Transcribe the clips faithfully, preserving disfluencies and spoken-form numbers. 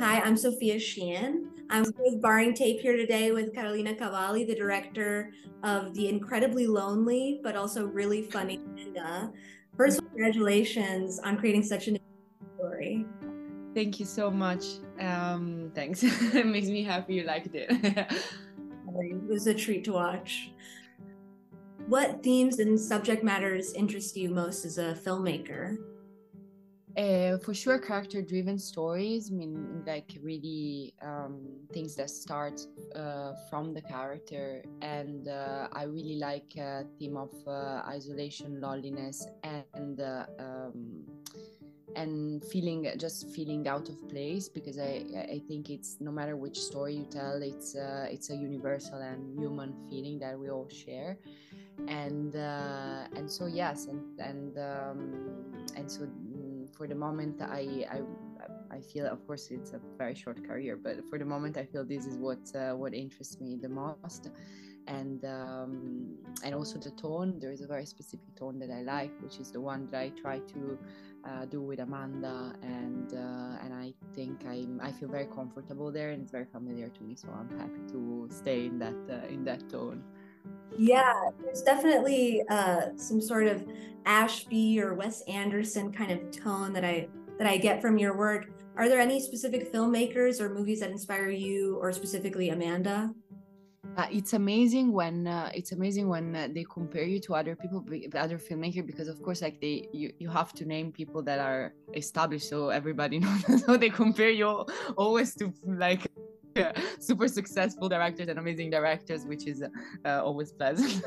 Hi, I'm Sophia Sheehan. I'm with Barring Tape here today with Carolina Cavalli, the director of the incredibly lonely but also really funny Amanda. First, congratulations on creating such an story. Thank you so much. Um, thanks. It makes me happy you liked it. It was a treat to watch. What themes and subject matters interest you most as a filmmaker? Uh, for sure, character-driven stories. I mean, like really um, things that start uh, from the character, and uh, I really like uh, theme of uh, isolation, loneliness, and uh, um, and feeling just feeling out of place, because I I think it's no matter which story you tell, it's uh, it's a universal and human feeling that we all share, and uh, and so yes, and and um, and so for the moment I, I I feel, of course it's a very short career, but for the moment I feel this is what uh, what interests me the most, and um, and also the tone. There is a very specific tone that I like, which is the one that I try to uh, do with Amanda, and uh, and I think I'm I feel very comfortable there, and it's very familiar to me, so I'm happy to stay in that uh, in that tone. Yeah, there's definitely uh, some sort of Ashby or Wes Anderson kind of tone that I that I get from your work. Are there any specific filmmakers or movies that inspire you, or specifically Amanda? Uh, it's amazing when uh, it's amazing when uh, they compare you to other people, other filmmakers, because of course, like they, you, you have to name people that are established, so everybody knows. So they compare you always to like uh, super successful directors and amazing directors, which is uh, always pleasant.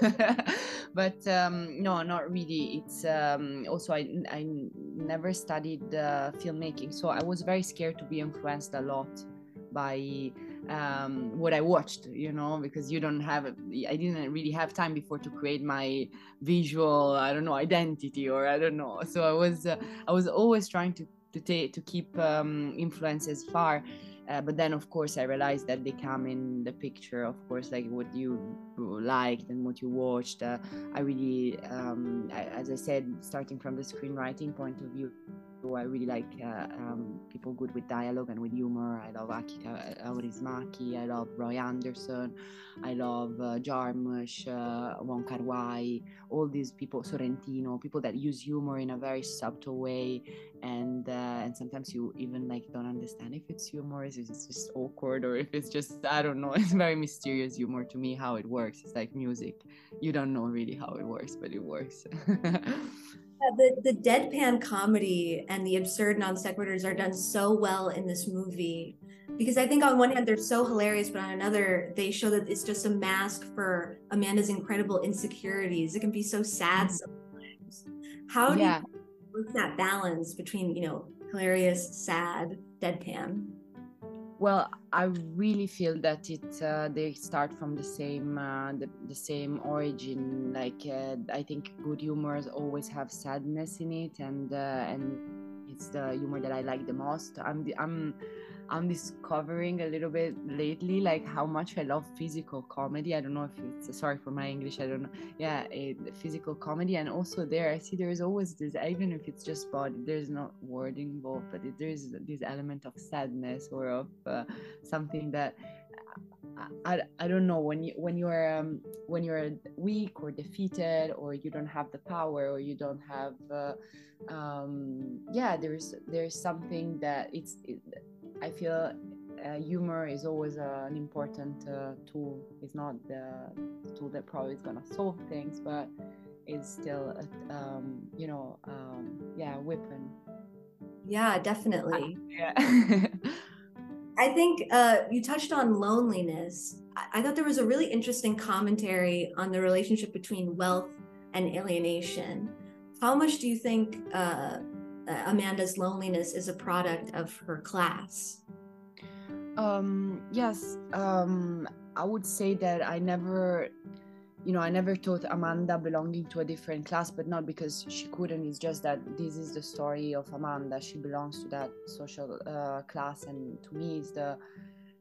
But um, no, not really. It's um, also I I never studied uh, filmmaking, so I was very scared to be influenced a lot by um, what I watched, you know, because you don't have, I didn't really have time before to create my visual, I don't know, identity, or I don't know. So I was, uh, I was always trying to to take to keep um, influences far. Uh, but then, of course, I realized that they come in the picture, of course, like what you liked and what you watched. Uh, I really, um, I, as I said, starting from the screenwriting point of view, I really like uh, um, people good with dialogue and with humor. I love Aki Kaurismäki, I love Roy Anderson, I love uh, Jarmusch, uh, Wong Kar-wai, all these people, Sorrentino, people that use humor in a very subtle way, and uh, and sometimes you even like don't understand if it's humor, if it's just awkward, or if it's just, I don't know, it's very mysterious humor to me how it works. It's like music, you don't know really how it works, but it works. Yeah, the, the deadpan comedy and the absurd non sequiturs are done so well in this movie, because I think on one hand they're so hilarious, but on another they show that it's just a mask for Amanda's incredible insecurities. It can be so sad sometimes. How do Yeah. you work that balance between, you know, hilarious, sad, deadpan? Well, I really feel that it uh, they start from the same uh, the, the same origin. Like uh, I think good humor always have sadness in it, and uh, and it's the humor that I like the most. I'm the, I'm I'm discovering a little bit lately, like how much I love physical comedy. I don't know if it's, sorry for my English, I don't know. Yeah, it, physical comedy, and also there I see there is always this, even if it's just body, there's no word involved, but it, there's this element of sadness or of uh, something that I, I, I don't know, when you when you're um, when you're weak or defeated, or you don't have the power, or you don't have uh, um, yeah, there's there's something that it's it, I feel uh, humor is always uh, an important uh, tool. It's not the tool that probably is gonna solve things, but it's still a, um, you know um, yeah, weapon. Yeah, definitely. Yeah. I think uh, you touched on loneliness. I-, I thought there was a really interesting commentary on the relationship between wealth and alienation. How much do you think uh, Amanda's loneliness is a product of her class? Um, yes, um, I would say that I never, you know, I never thought Amanda belonging to a different class, but not because she couldn't. It's just that this is the story of Amanda. She belongs to that social uh, class, and to me, is the,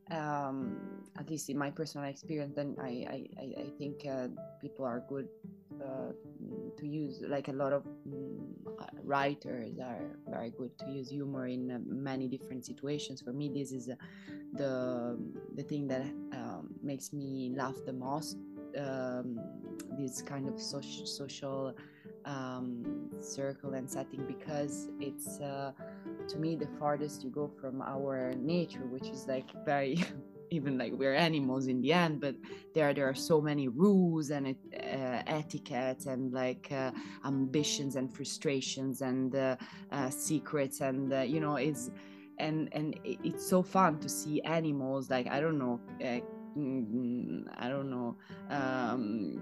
um, at least in my personal experience, then I, I, I think uh, people are good uh, to use, like a lot of um, writers are very good to use humor in uh, many different situations. For me, this is uh, the the thing that um, makes me laugh the most. Um, this kind of social social um, circle and setting, because it's uh, to me the farthest you go from our nature, which is like very even like we're animals in the end, but there there are so many rules and uh, etiquette and like uh, ambitions and frustrations and uh, uh, secrets, and uh, you know it's and and it's so fun to see animals like I don't know uh, I don't know um,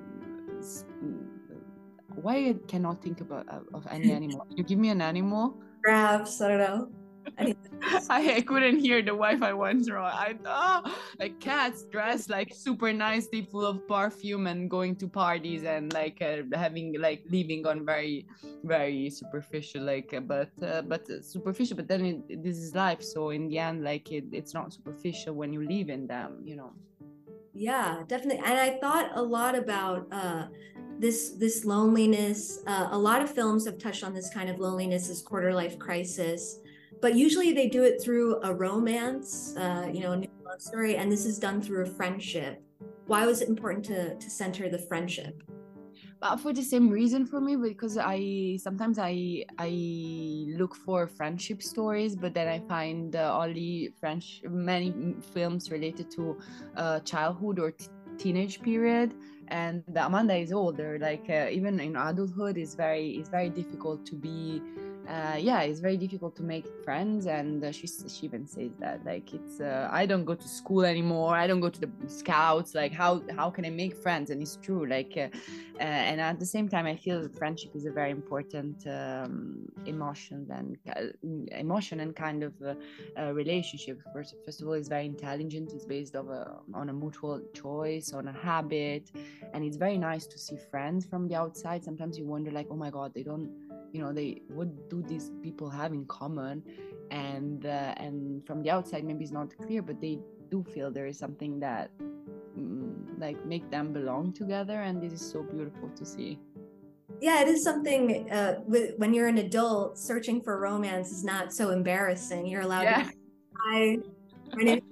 why I cannot think about of any animal. You give me an animal. Giraffes, I don't know. I think I, I couldn't hear the Wi-Fi once wrong. I oh, like cats dressed like super nicely, full of perfume, and going to parties and like uh, having like living on very, very superficial, like uh, but uh, but uh, superficial. But then it, this is life, so in the end, like it, it's not superficial when you live in them, you know. Yeah, definitely. And I thought a lot about uh, this this loneliness. Uh, a lot of films have touched on this kind of loneliness, this quarter life crisis, but usually they do it through a romance, uh, you know, a new love story, and this is done through a friendship. Why was it important to to center the friendship? But for the same reason for me, because I sometimes I I look for friendship stories, but then I find uh, only French many films related to uh, childhood or t- teenage period, and Amanda is older. Like uh, even in adulthood, is very it's very difficult to be. Uh, yeah, it's very difficult to make friends, and uh, she she even says that like it's uh, I don't go to school anymore. I don't go to the scouts. Like how how can I make friends? And it's true. Like. Uh, Uh, and at the same time, I feel friendship is a very important um, emotion and uh, emotion and kind of uh, uh, relationship. First, first of all, it's very intelligent. It's based of a, on a mutual choice, on a habit, and it's very nice to see friends from the outside. Sometimes you wonder, like, oh my God, they don't, you know, they what do these people have in common? And uh, and from the outside, maybe it's not clear, but they do feel there is something that like make them belong together, and this is so beautiful to see. Yeah, it is something uh, with, when you're an adult, searching for romance is not so embarrassing. You're allowed yeah. to hi, my name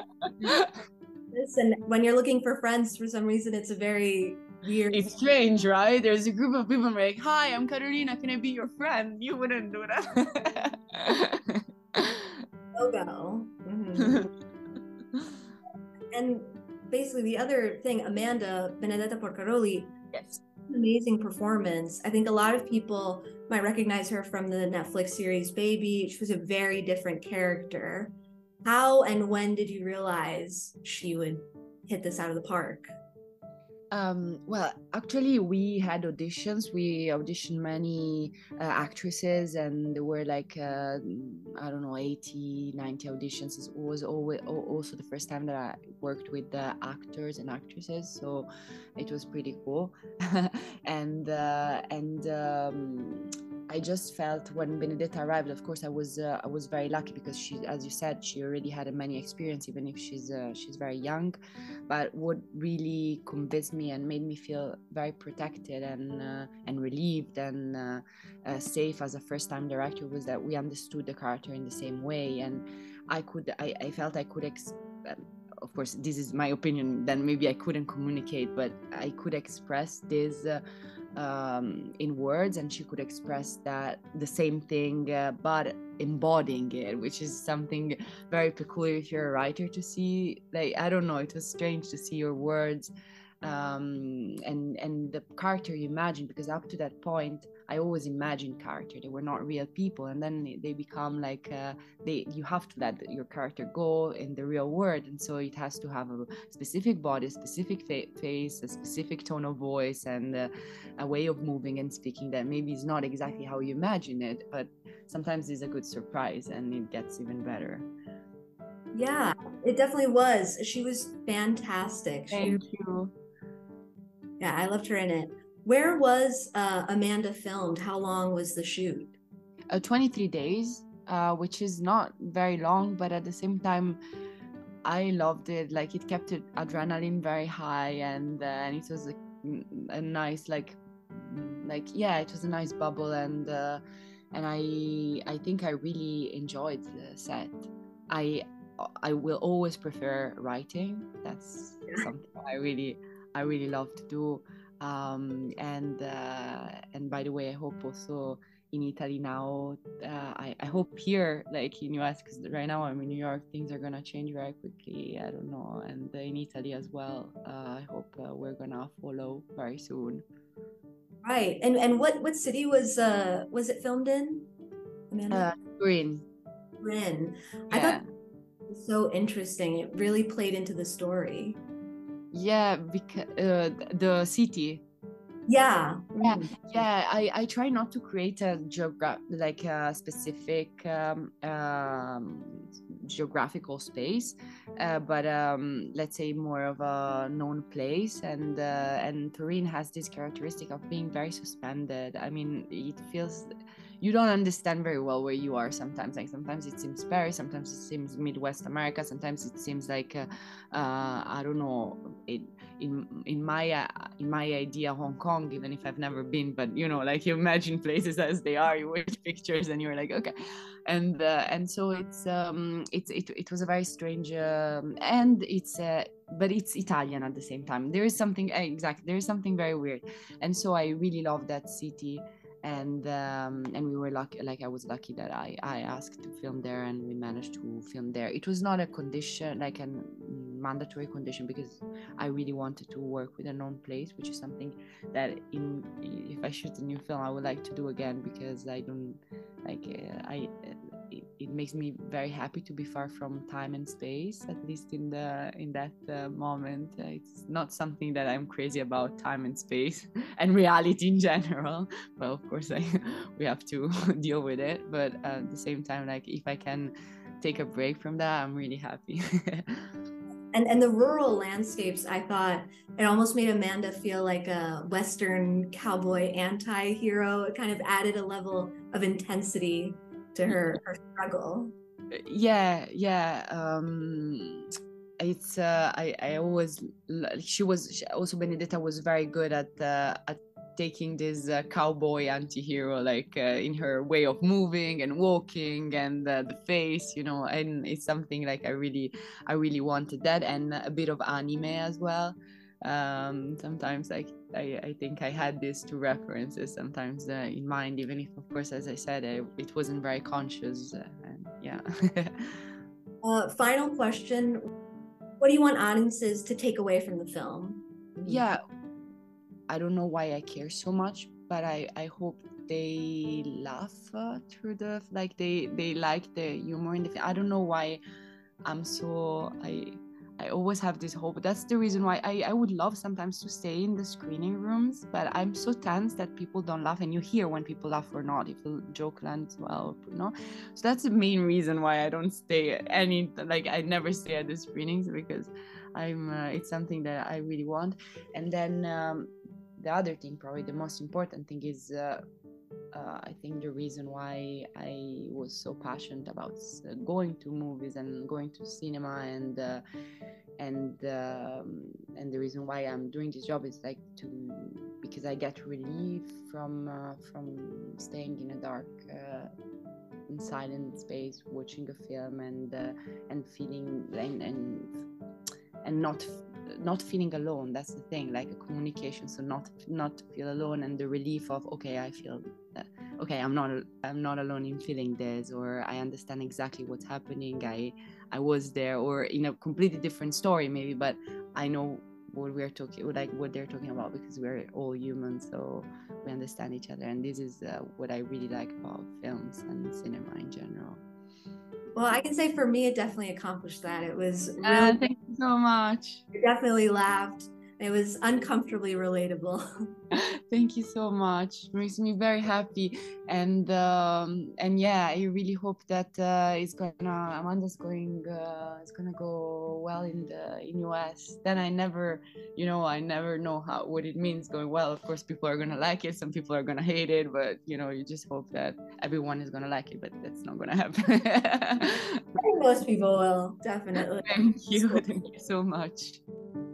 is and when you're looking for friends, for some reason it's a very weird, it's strange, right? There's a group of people like, hi, I'm Carolina, can I be your friend? You wouldn't do that. logo. Mm-hmm. And basically the other thing, Amanda Benedetta Porcaroli, yes, amazing performance. I think a lot of people might recognize her from the Netflix series Baby. She was a very different character. How and when did you realize she would hit this out of the park? Um, well, actually, we had auditions. We auditioned many uh, actresses, and there were like, uh, I don't know, eighty, ninety auditions. It was always, also the first time that I worked with the actors and actresses, so it was pretty cool. and uh, and um, I just felt when Benedetta arrived, of course, I was uh, I was very lucky because she, as you said, she already had a many experience, even if she's uh, she's very young. But what really convinced me and made me feel very protected and uh, and relieved and uh, uh, safe as a first-time director was that we understood the character in the same way, and I could I, I felt I could ex- of course this is my opinion, then maybe I couldn't communicate, but I could express this uh, um, in words, and she could express that the same thing uh, but embodying it, which is something very peculiar if you're a writer to see. Like I don't know, it was strange to see your words um, and and the character you imagine, because up to that point I always imagined character, they were not real people, and then they become like uh, they you have to let your character go in the real world, and so it has to have a specific body, a specific fa- face, a specific tone of voice, and uh, a way of moving and speaking that maybe is not exactly how you imagine it, but sometimes it's a good surprise and it gets even better. Yeah, it definitely was. She was fantastic. Thank she, you. Yeah, I loved her in it. Where was uh, Amanda filmed? How long was the shoot? Uh, twenty-three days, uh, which is not very long, but at the same time, I loved it. Like it kept it adrenaline very high, and uh, and it was a, a nice like like yeah, it was a nice bubble, and uh, and I I think I really enjoyed the set. I I will always prefer writing. That's something I really I really love to do. Um, and uh, and by the way, I hope also in Italy now. Uh, I I hope here, like in U S, because right now I'm in New York, things are gonna change very quickly. I don't know, and uh, in Italy as well. Uh, I hope uh, we're gonna follow very soon. Right. And and what what city was uh was it filmed in, Amanda? Uh, Green. Turin. I Yeah. thought it was so interesting. It really played into the story. Yeah, because uh, the city. Yeah. Yeah, Mm. yeah. I, I try not to create a geograph like a specific um, um, geographical space, uh, but um, let's say more of a known place. And uh, and Turin has this characteristic of being very suspended. I mean, it feels you don't understand very well where you are sometimes. Like sometimes it seems Paris, sometimes it seems Midwest America, sometimes it seems like uh, uh, I don't know. It, in in my uh, in my idea Hong Kong, even if I've never been, but you know, like you imagine places as they are, you watch pictures and you're like, okay. And uh, and so it's um it's it, it was a very strange um, and it's uh, but it's Italian at the same time. There is something uh, exactly there is something very weird, and so I really love that city. And um, and we were lucky, like I was lucky that I, I asked to film there, and we managed to film there. It was not a condition, like a mandatory condition, because I really wanted to work with a known place, which is something that in if I shoot a new film I would like to do again, because I don't like uh, I it, it makes me very happy to be far from time and space, at least in the in that uh, moment. Uh, it's not something that I'm crazy about, time and space and reality in general, but of course I, we have to deal with it. But at the same time, like if I can take a break from that, I'm really happy. And and the rural landscapes, I thought it almost made Amanda feel like a Western cowboy anti-hero. It kind of added a level of intensity to her, her struggle. Yeah, yeah. Um, it's uh, I I always she was she, also Benedetta was very good at uh, at taking this uh, cowboy anti-hero, like uh, in her way of moving and walking, and uh, the face, you know. And it's something like I really I really wanted that, and a bit of anime as well. Um, sometimes like I, I think I had these two references sometimes uh, in mind, even if of course, as I said, I, it wasn't very conscious. Uh, and yeah. uh, final question. What do you want audiences to take away from the film? Yeah, I don't know why I care so much, but I, I hope they laugh uh, through the, like they, they like the humor in the film. I don't know why I'm so, I I always have this hope. That's the reason why I, I would love sometimes to stay in the screening rooms, but I'm so tense that people don't laugh, and you hear when people laugh or not, if the joke lands well, you know. So that's the main reason why I don't stay at any, like I never stay at the screenings, because I'm uh, it's something that I really want. And then um, the other thing, probably the most important thing, is uh, uh, I think the reason why I was so passionate about uh, going to movies and going to cinema, and uh, and um, and the reason why I'm doing this job is like to because I get relief from uh, from staying in a dark uh, and silent space, watching a film, and uh, and feeling and and and not not feeling alone. That's the thing, like a communication, so not not to feel alone, and the relief of okay, I feel uh, okay, i'm not i'm not alone in feeling this, or I understand exactly what's happening. i i was there, or in a completely different story maybe, but I know what we're talking like what they're talking about, because we're all humans, so we understand each other. And this is uh, what I really like about films and cinema in general. Well, I can say for me, it definitely accomplished that. It was really. Uh, thank you so much. I definitely laughed. It was uncomfortably relatable. Thank you so much. It makes me very happy, and um, and yeah, I really hope that uh, it's gonna Amanda's going uh, it's gonna go well in the in U S. Then I never, you know, I never know how what it means going well. Of course, people are gonna like it. Some people are gonna hate it, but you know, you just hope that everyone is gonna like it. But that's not gonna happen. I think most people will, definitely. Thank you. Thank you so much.